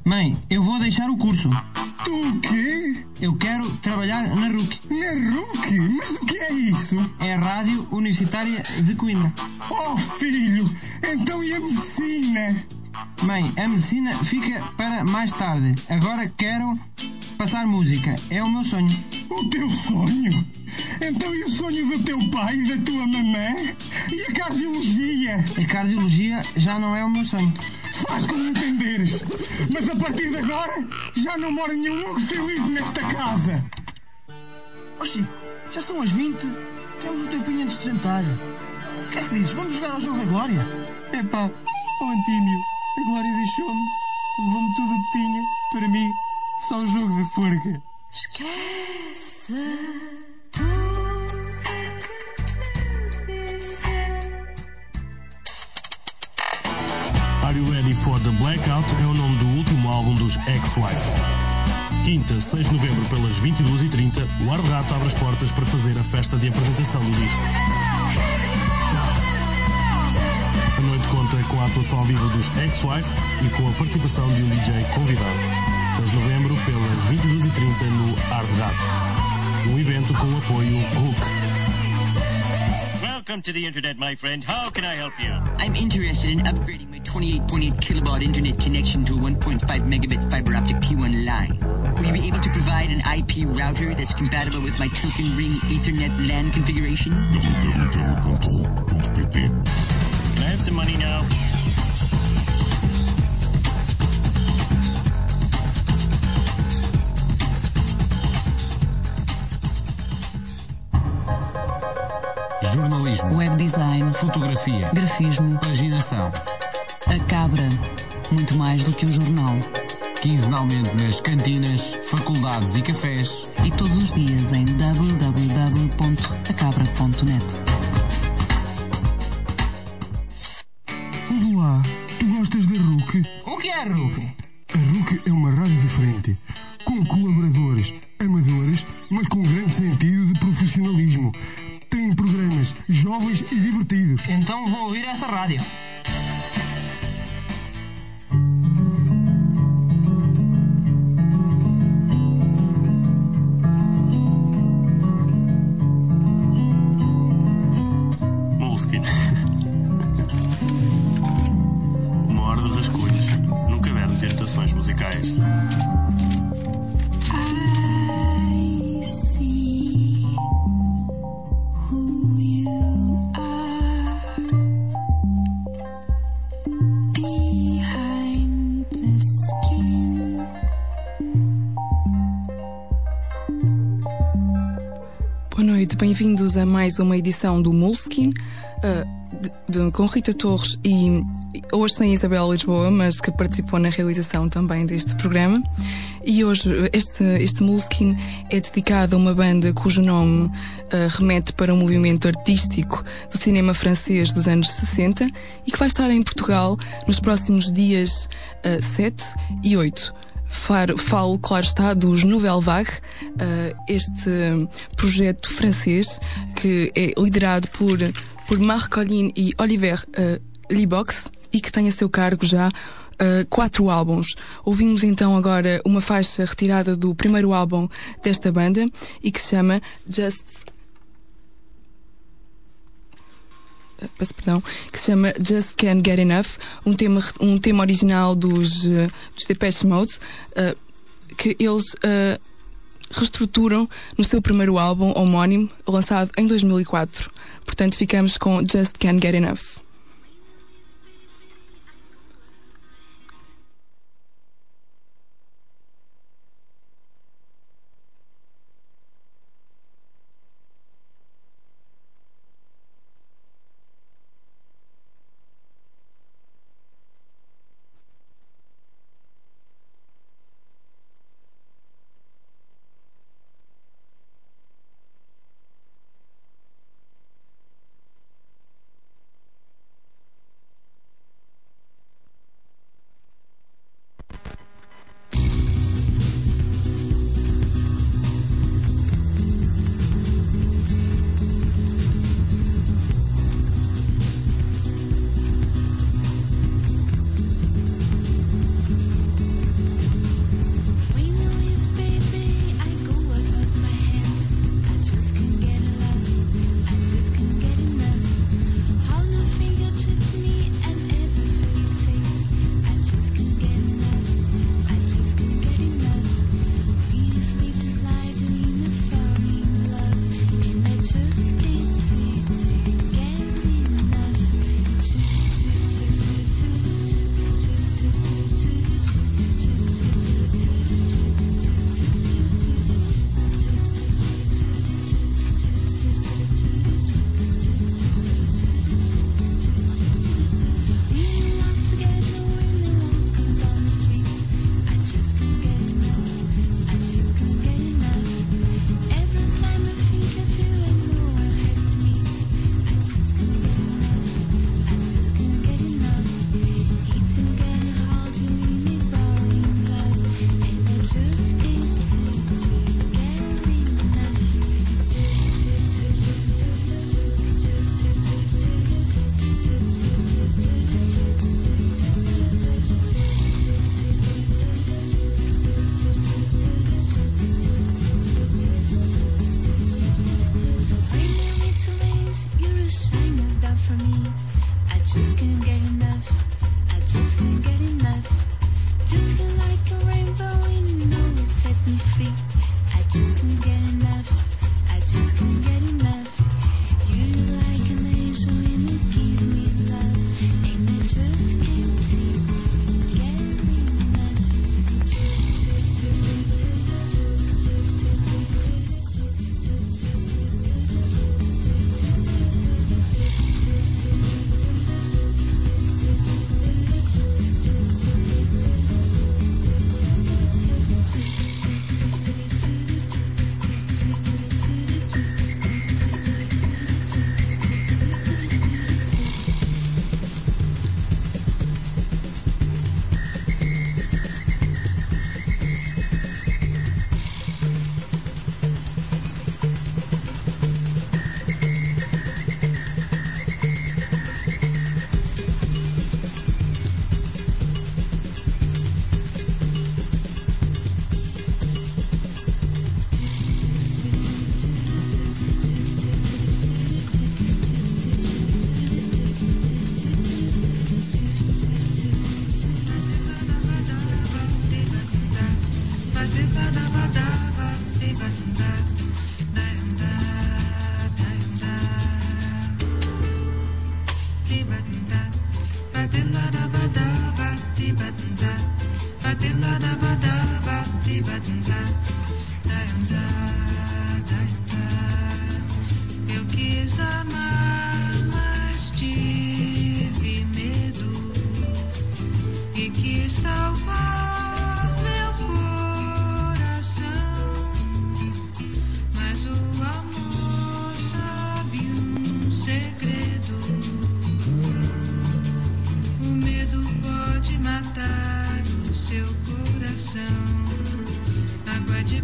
Mãe, eu vou deixar o curso. Tu o quê? Eu quero trabalhar na RUC. Na RUC? Mas o que é isso? É a Rádio Universitária de Coimbra. Oh, filho! Então e a medicina? Mãe, a medicina fica para mais tarde. Agora quero passar música. É o meu sonho. O teu sonho? Então e o sonho do teu pai e da tua mamã? E a cardiologia? A cardiologia já não é o meu sonho. Faz como entenderes. Mas a partir de agora já não mora nenhum Hugo feliz nesta casa. Ó Chico, já são as 20. Temos um tempinho antes de jantar. O que é que dizes? Vamos jogar ao jogo da Glória? Epá, Antímio, a Glória deixou-me. Levou-me tudo o que tinha. Para mim, só um jogo de forca. Esquece. Are You Ready for the Blackout é o nome do último álbum dos Ex-Wife. Quinta, 6 de novembro, pelas 22h30, o Ar de Rato abre as portas para fazer a festa de apresentação do disco. A noite conta com a atuação ao vivo dos Ex-Wife e com a participação de um DJ convidado. 6 de novembro, pelas 22h30, no Ar de Rato. Um evento com o apoio RUC. Welcome to the internet, my friend. How can I help you? I'm interested in upgrading my 28.8 kilobaud internet connection to a 1.5 megabit fiber optic P1 line. Will you be able to provide an IP router that's compatible with my Token Ring Ethernet LAN configuration? Can I have some money now? Jornalismo, web design, fotografia, grafismo, paginação. A Cabra, muito mais do que um jornal. Quinzenalmente nas cantinas, faculdades e cafés. E todos os dias em www.acabra.net. Ouve lá, tu gostas da RUC? O que é a RUC? A RUC é uma rádio diferente, com colaboradores, amadores, mas com grande sentido de profissionalismo. Tem programas jovens e divertidos. Então vou ouvir essa rádio. Moleskine. Uma hora de rascunhos. Num caderno de anotações musicais. Boa noite, bem-vindos a mais uma edição do Moleskine, com Rita Torres e hoje sem Isabel Lisboa, mas que participou na realização também deste programa. E hoje este Moleskine é dedicado a uma banda cujo nome remete para um movimento artístico do cinema francês dos anos 60 e que vai estar em Portugal nos próximos dias 7 e 8. Falo, claro está, dos Nouvelle Vague, este projeto francês que é liderado por Marc Collin e Oliver Libox e que tem a seu cargo já 4 álbuns. Ouvimos então agora uma faixa retirada do primeiro álbum desta banda e que se chama Just Can't Get Enough, um tema original dos Depeche Mode, que eles reestruturam no seu primeiro álbum homónimo, lançado em 2004. Portanto, ficamos com Just Can't Get Enough. can't get enough. Just feel like a rainbow, you know it set me free. I just can't get enough. I just can't get enough. You like an angel and you give me love, and I just can't seem to get enough. Eu quis amar, mas tive medo e quis salvar meu coração, mas o amor sabe um segredo. O medo pode matar o seu coração. Água de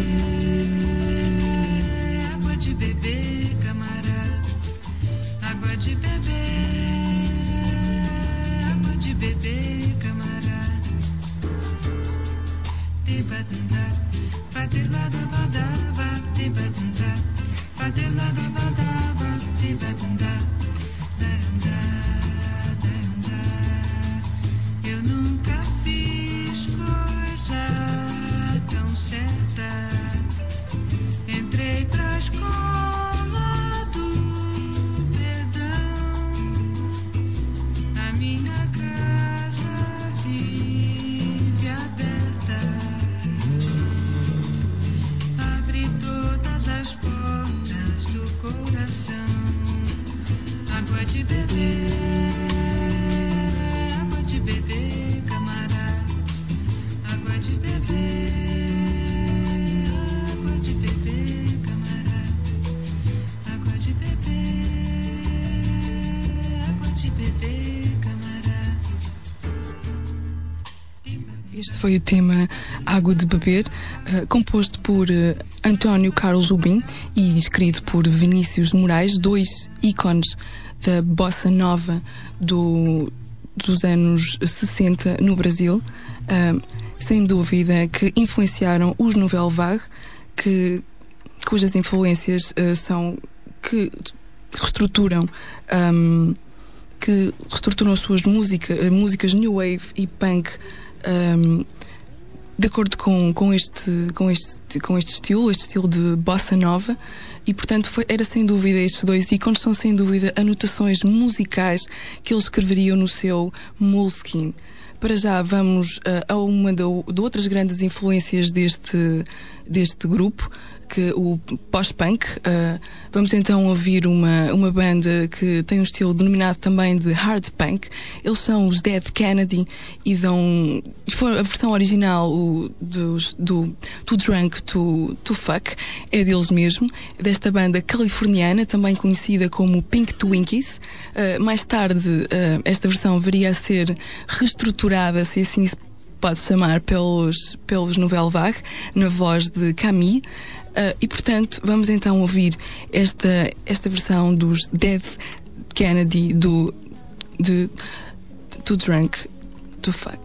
beber, camarada. Água de beber, camarada. Te-ba-dum-da, ba-de-la-da-ba-da-ba, te-ba-dum-da, ba-de-la-da-ba-da-ba, te-ba-dum-da, da-dum-da, da-dum-da. Eu nunca fiz coisa tão certa. Entrei pra escola do perdão. A minha casa vive aberta. Abre todas as portas do coração. Água de beber, camarada. Água de beber. Este foi o tema Água de Beber, composto por António Carlos Jobim e escrito por Vinícius de Moraes, dois ícones da bossa nova dos anos 60 no Brasil, sem dúvida que influenciaram os Nouvelle Vague, cujas influências são que reestruturam as suas músicas new wave e punk de acordo com este estilo de bossa nova, e portanto era sem dúvida, estes dois ícones são sem dúvida anotações musicais que eles escreveriam no seu Moleskine. Para já vamos a uma de outras grandes influências deste grupo, que o post-punk. Vamos então ouvir uma banda que tem um estilo denominado também de hard punk. Eles são os Dead Kennedy e a versão original do Too Drunk to Fuck é deles mesmo, desta banda californiana, também conhecida como Pink Twinkies. Mais tarde esta versão viria a ser reestruturada, se assim se pode chamar, pelos Nouvelle Vague, na voz de Camille. E portanto vamos então ouvir esta versão dos Dead Kennedy de Too Drunk to Fuck.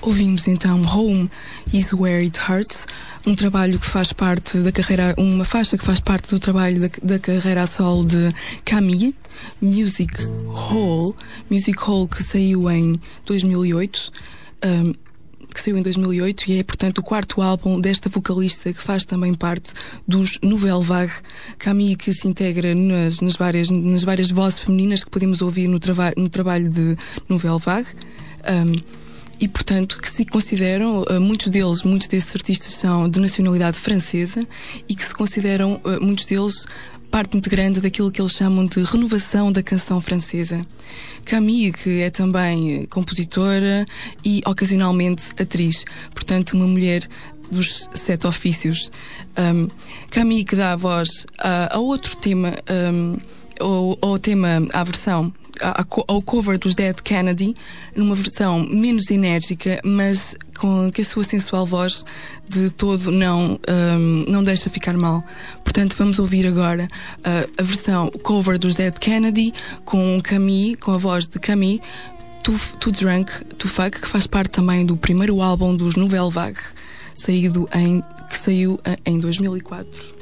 Ouvimos então Home is Where It Hurts, um trabalho que faz parte da carreira, uma faixa que faz parte do trabalho da carreira a solo de Camille, Music Hall que saiu em 2008. E é, portanto, o quarto álbum desta vocalista que faz também parte dos Nouvelle Vague. Camille, que se integra nas várias vozes femininas que podemos ouvir no trabalho de Nouvelle Vague. E, portanto, que se consideram, muitos desses artistas são de nacionalidade francesa e que se consideram, muitos deles, parte integrante daquilo que eles chamam de renovação da canção francesa. Camille, que é também compositora e ocasionalmente atriz, portanto uma mulher dos 7 ofícios. Camille, que dá a voz a outro tema, à versão, ao cover dos Dead Kennedy, numa versão menos enérgica, mas com que a sua sensual voz de todo não deixa ficar mal. Portanto, vamos ouvir agora a versão cover dos Dead Kennedy com Camille, com a voz de Camille, Too Drunk to Fuck, que faz parte também do primeiro álbum dos Nouvelle Vague, que saiu em 2004.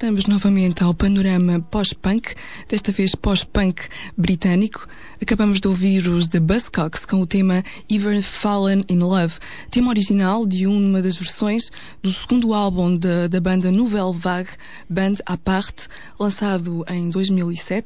voltamos novamente ao panorama pós-punk, desta vez pós-punk britânico. Acabamos de ouvir os The Buzzcocks com o tema Ever Fallen in Love, tema original de uma das versões do segundo álbum da banda Nouvelle Vague, Band à Parte, lançado em 2006.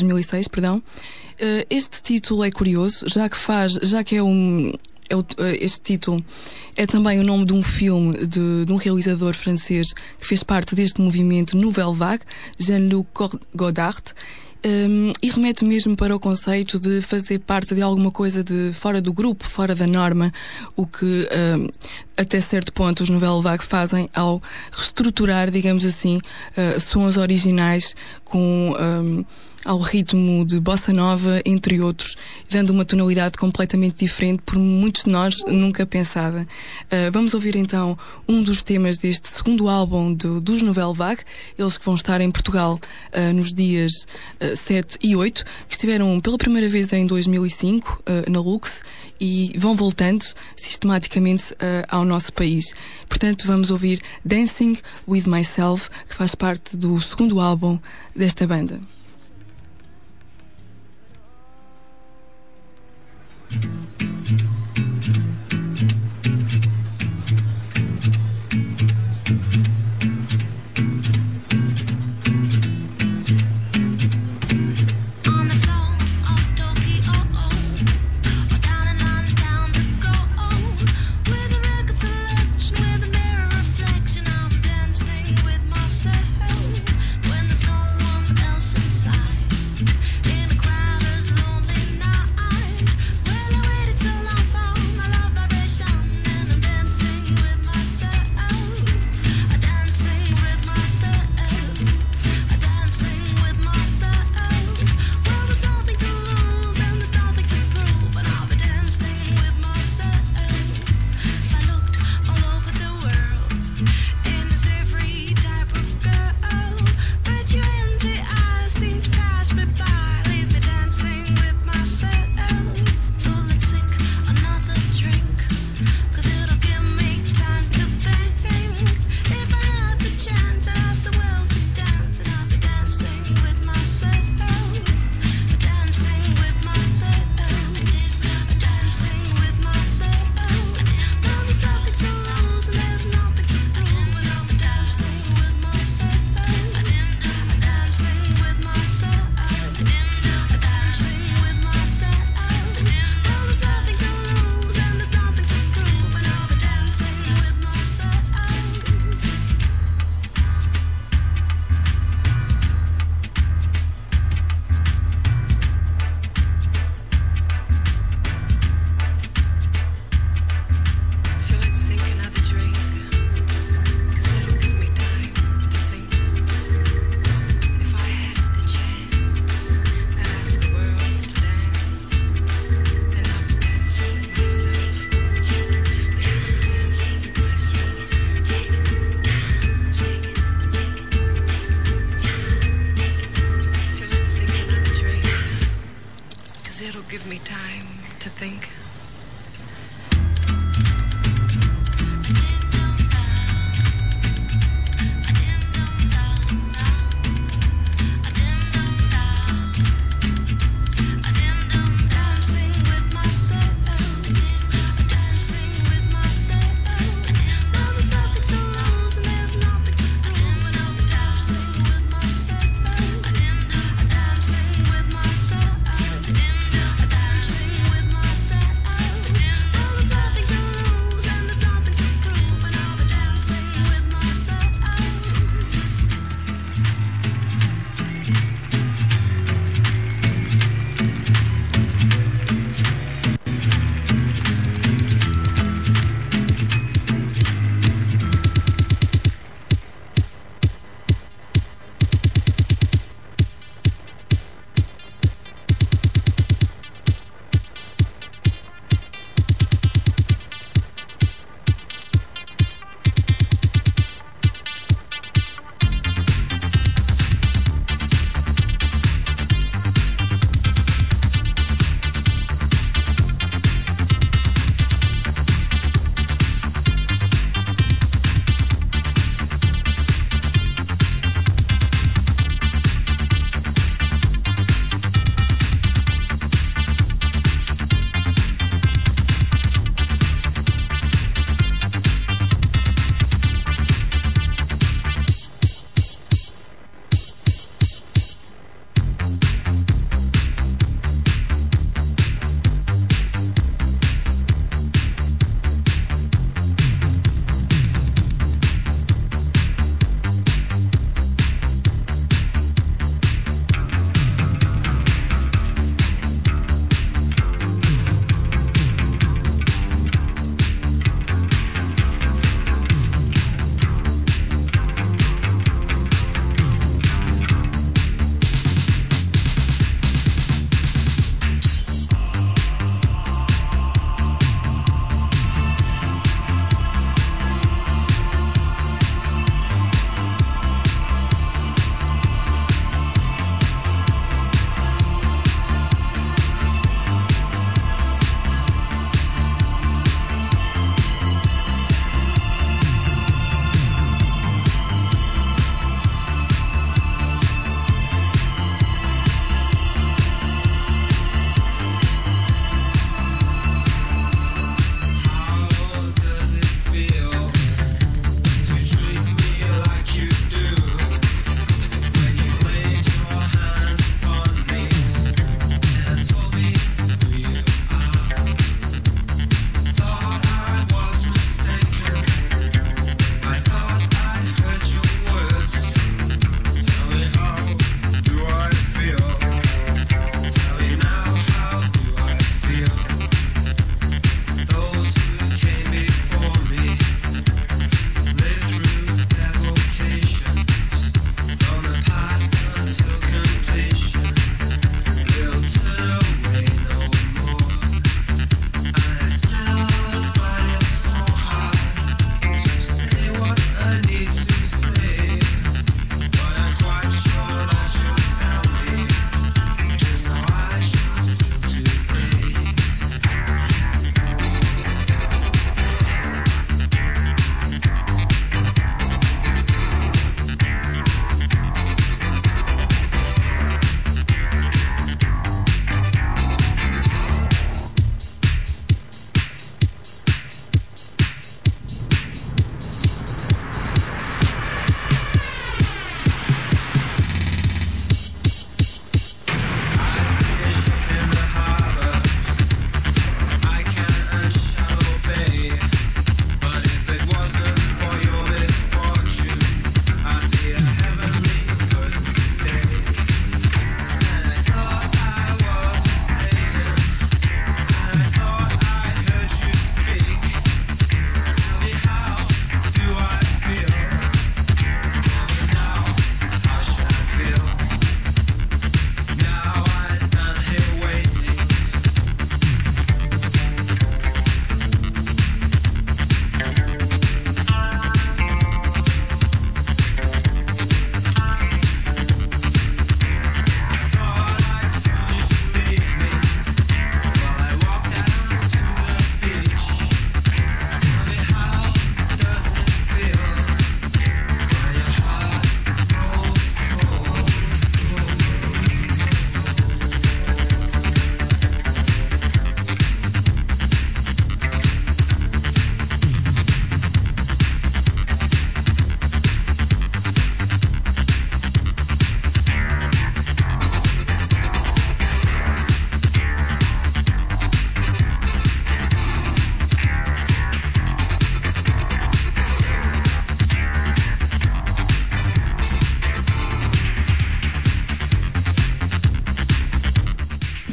Este título é curioso, já que este título é também o nome de um filme de um realizador francês que fez parte deste movimento Nouvelle Vague, Jean-Luc Godard, e remete mesmo para o conceito de fazer parte de alguma coisa de fora do grupo, fora da norma, o que até certo ponto os Nouvelle Vague fazem ao reestruturar, digamos assim, sons originais com ao ritmo de bossa nova, entre outros, dando uma tonalidade completamente diferente por muitos de nós nunca pensava. Vamos ouvir então um dos temas deste segundo álbum dos Nouvelle Vague, eles que vão estar em Portugal nos dias 7 e 8, que estiveram pela primeira vez em 2005 na Lux e vão voltando sistematicamente ao nosso país. Portanto, vamos ouvir Dancing With Myself, que faz parte do segundo álbum desta banda. When there's no one else inside.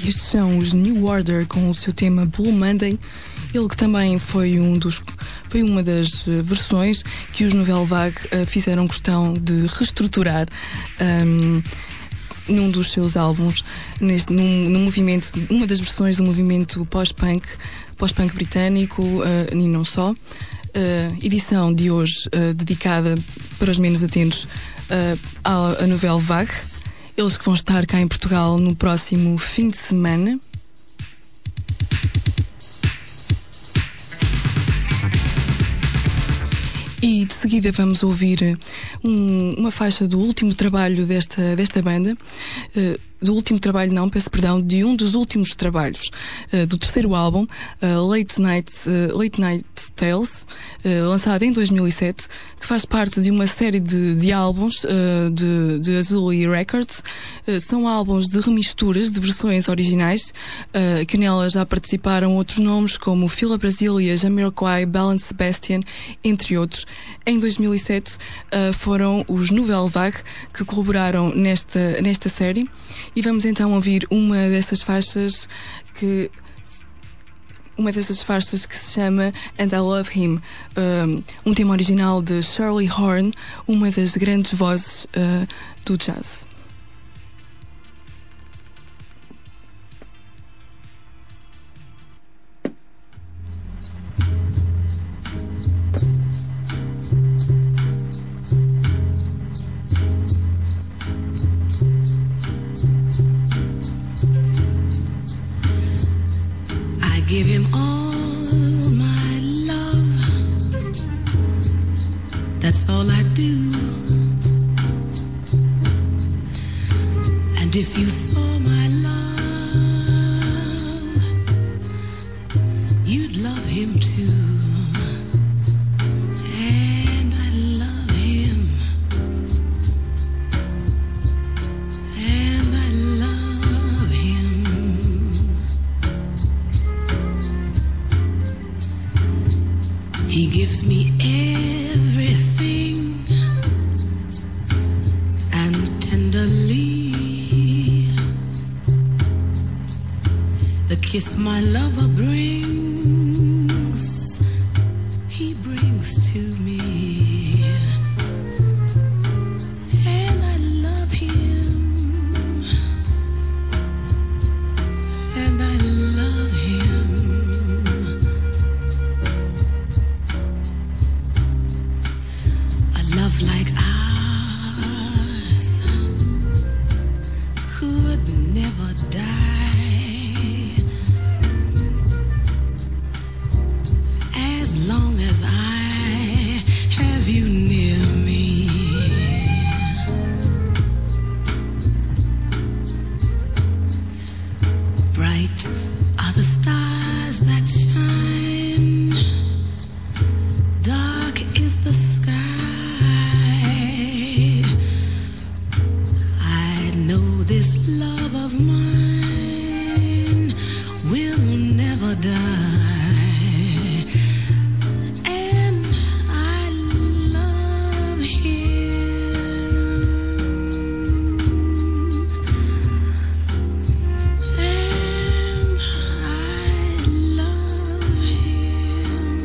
E estes são os New Order com o seu tema Blue Monday, ele que também foi uma das versões que os Nouvelle Vague fizeram questão de reestruturar num dos seus álbuns, no movimento, uma das versões do movimento pós-punk britânico, e não só. Edição de hoje dedicada para os menos atentos à Nouvelle Vague. Eles que vão estar cá em Portugal no próximo fim de semana. E de seguida vamos ouvir uma faixa do último trabalho desta banda. Do último trabalho, não, peço perdão, de um dos últimos trabalhos do terceiro álbum, Late Night Tales, lançado em 2007, que faz parte de uma série de álbuns de Azul Records. São álbuns de remisturas de versões originais, que nela já participaram outros nomes como Fila Brasilia, Jamiroquai, Belle and Sebastian, entre outros. Em 2007 foram os Nouvelle Vague que colaboraram nesta série. E vamos então ouvir uma dessas faixas que se chama And I Love Him, um tema original de Shirley Horn, uma das grandes vozes do jazz. Give him all my love. That's all I do. And if you saw my love, you'd love him too. And I love him. And I love him. He gives me everything, and tenderly the kiss my lover brings, he brings to me. And I love him, and I love him. Love like ours could never die, as long as I have you near me. Bright are the stars that shine, dark is the sky. This love of mine will never die, and I love him, and I love him.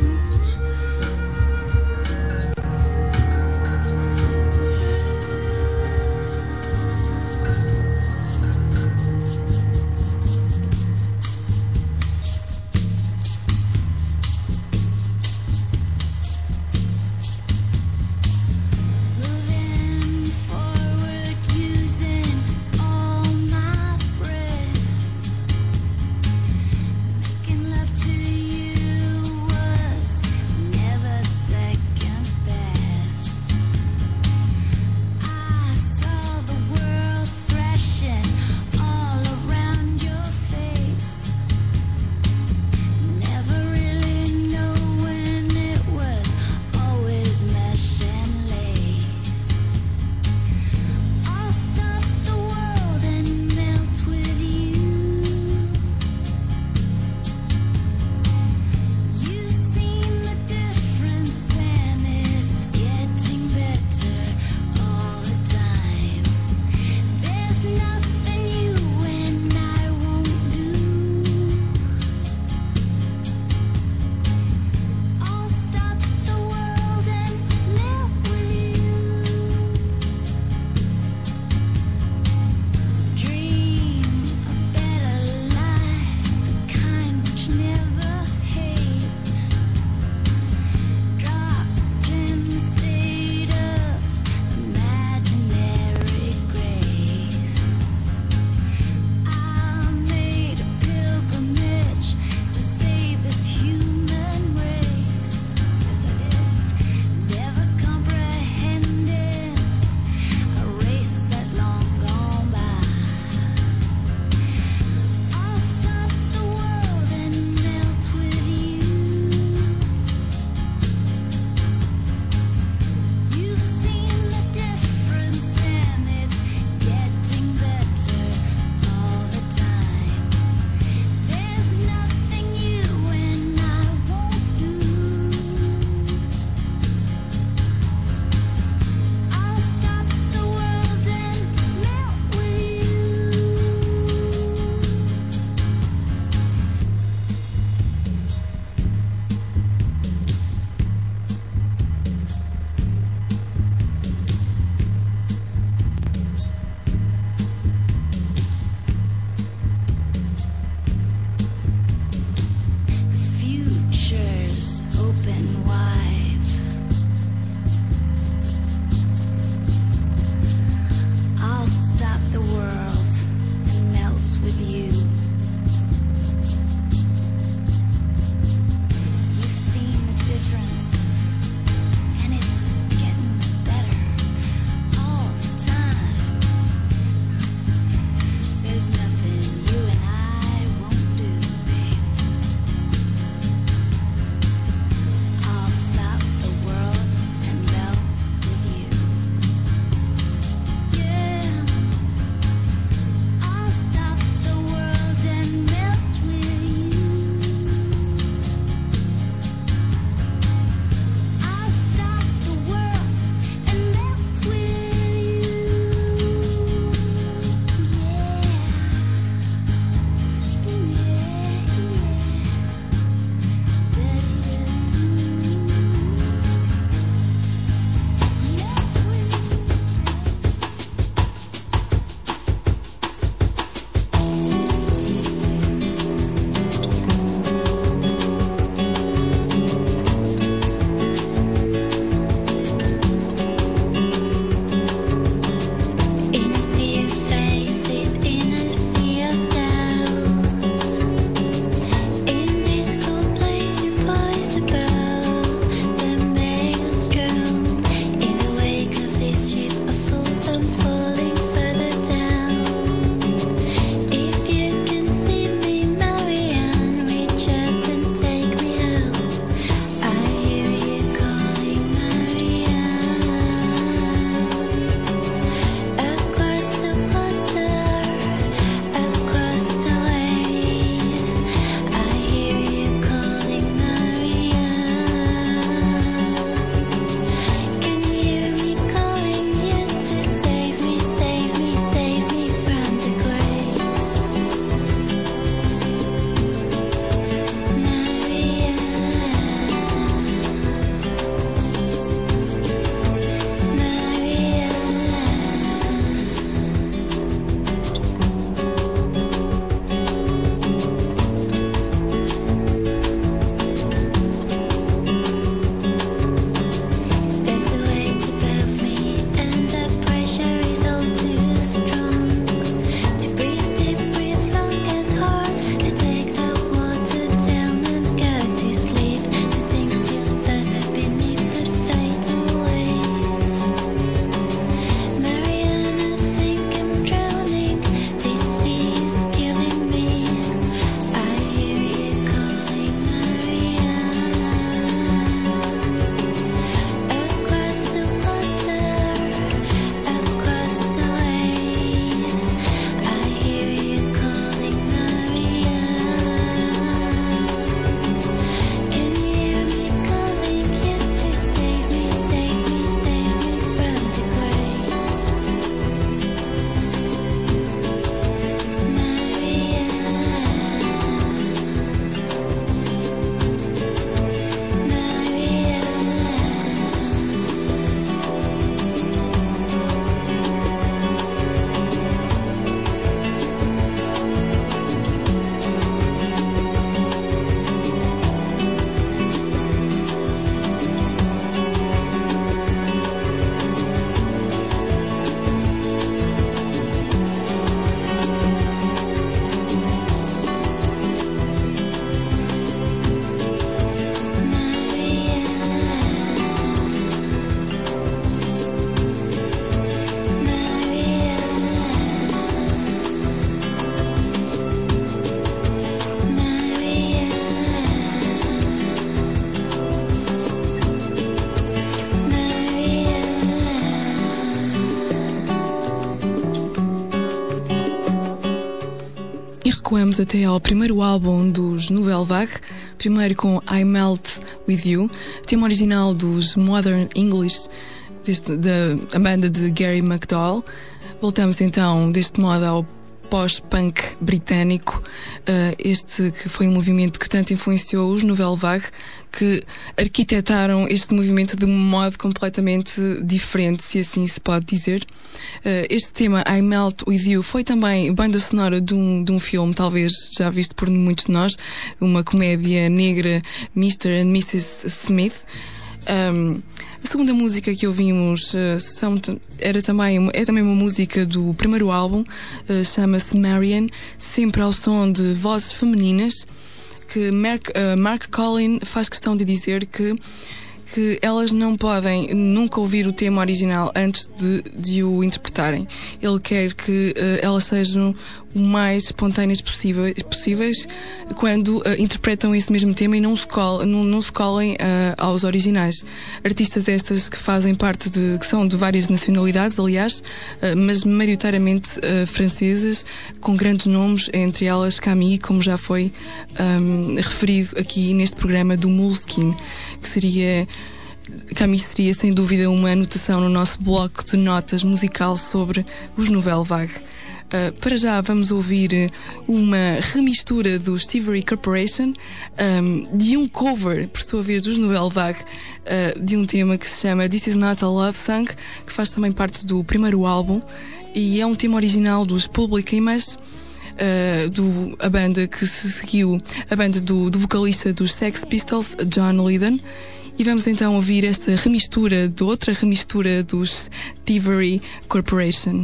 recuamos até ao primeiro álbum dos Nouvelle Vague, primeiro com I Melt With You, tema original dos Modern English, da banda de Gary McDowell. Voltamos então deste modo ao pós-punk britânico, este que foi um movimento que tanto influenciou os Nouvelle Vague, que arquitetaram este movimento de um modo completamente diferente, se assim se pode dizer. Este tema, I Melt With You, foi também banda sonora de um filme, talvez já visto por muitos de nós, uma comédia negra, Mr. and Mrs. Smith. A segunda música que ouvimos é também uma música do primeiro álbum, chama-se Marian, sempre ao som de vozes femininas, que Mark Collin faz questão de dizer que elas não podem nunca ouvir o tema original antes de o interpretarem. Ele quer que elas sejam o mais espontâneas possíveis quando interpretam esse mesmo tema e não se colhem aos originais. Artistas destas que fazem parte que são de várias nacionalidades, aliás, mas maioritariamente francesas, com grandes nomes, entre elas Camille, como já foi referido aqui neste programa do Moleskine, Camille seria sem dúvida uma anotação no nosso bloco de notas musical sobre os Nouvelle Vague. Para já vamos ouvir uma remistura do Thievery Corporation, de um cover, por sua vez, dos Nouvelle Vague, de um tema que se chama This Is Not a Love Song, que faz também parte do primeiro álbum e é um tema original dos Public Image, a banda que se seguiu, a banda do vocalista dos Sex Pistols, John Lydon. E vamos então ouvir esta remistura de outra remistura dos Thievery Corporation.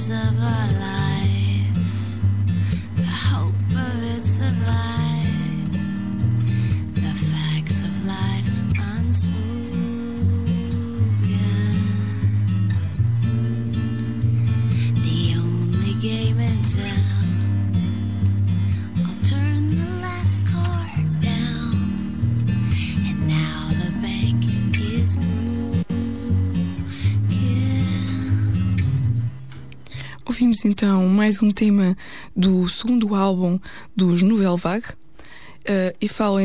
years of our lives. The hope of it survives. The facts of life unspoken. The only game in town. I'll turn the last card down. And now the bank is broken. Ouvimos então mais um tema do segundo álbum dos Nouvelle Vague, e falo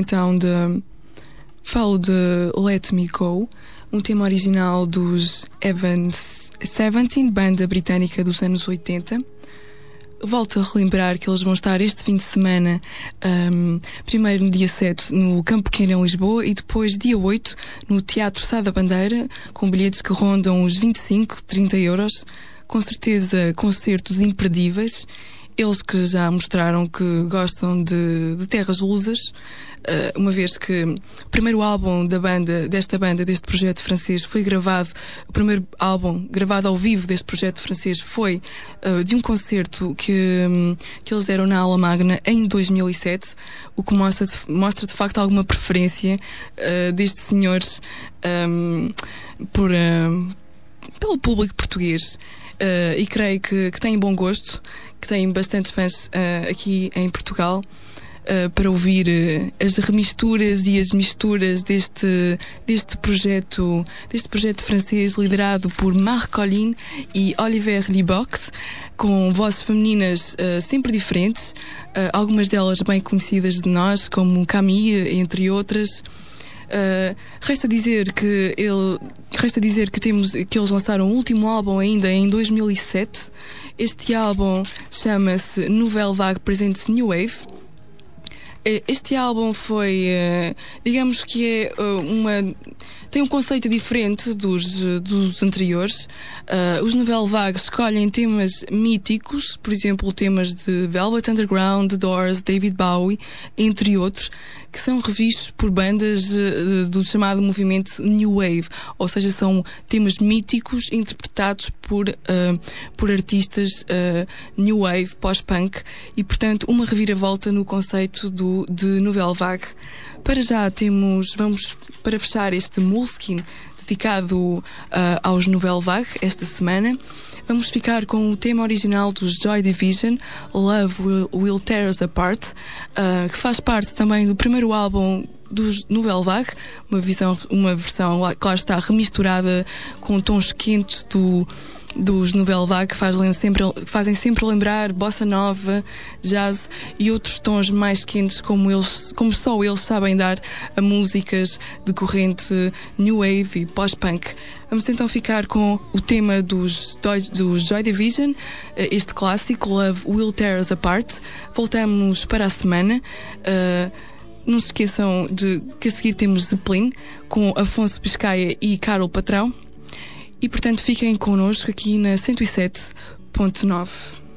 de Let Me Go, um tema original dos Evans 17, banda britânica dos anos 80. Volto a relembrar que eles vão estar este fim de semana, primeiro no dia 7 no Campo Pequeno em Lisboa e depois dia 8 no Teatro Sá da Bandeira, com bilhetes que rondam os 25, 30 euros. Com certeza concertos imperdíveis. Eles que já mostraram que gostam de terras lusas, uma vez que o primeiro álbum deste projeto francês foi gravado, o primeiro álbum gravado ao vivo deste projeto francês foi de um concerto que eles deram na Aula Magna em 2007, o que mostra de facto alguma preferência destes senhores pelo público português. E creio que têm bom gosto, que têm bastantes fãs aqui em Portugal, para ouvir as remisturas e as misturas deste projeto francês liderado por Marc Collin e Olivier Libox, com vozes femininas sempre diferentes, algumas delas bem conhecidas de nós, como Camille, entre outras. Resta dizer que eles lançaram o último álbum ainda em 2007. Este álbum chama-se Nouvelle Vague Presents New Wave. Este álbum foi, digamos que tem um conceito diferente dos anteriores. Os Nouvelle Vague escolhem temas míticos, por exemplo, temas de Velvet Underground, The Doors, David Bowie, entre outros, que são revistos por bandas do chamado movimento New Wave, ou seja, são temas míticos interpretados por artistas New Wave, pós-punk, e portanto uma reviravolta no conceito de Nouvelle Vague. Para fechar este Moleskine dedicado aos Nouvelle Vague esta semana, vamos ficar com o tema original dos Joy Division, Love Will Tear Us Apart, que faz parte também do primeiro álbum dos Nouvelle Vague, uma versão que lá está remisturada com tons quentes dos Nouvelle Vague, que fazem sempre lembrar bossa nova, jazz e outros tons mais quentes, como só eles sabem dar a músicas de corrente New Wave e pós-punk. Vamos então ficar com o tema dos Joy Division, este clássico, Love Will Tear Us Apart. Voltamos para a semana. Não se esqueçam que a seguir temos Zeppelin, com Afonso Biscaia e Carol Patrão. E portanto fiquem connosco aqui na 107.9.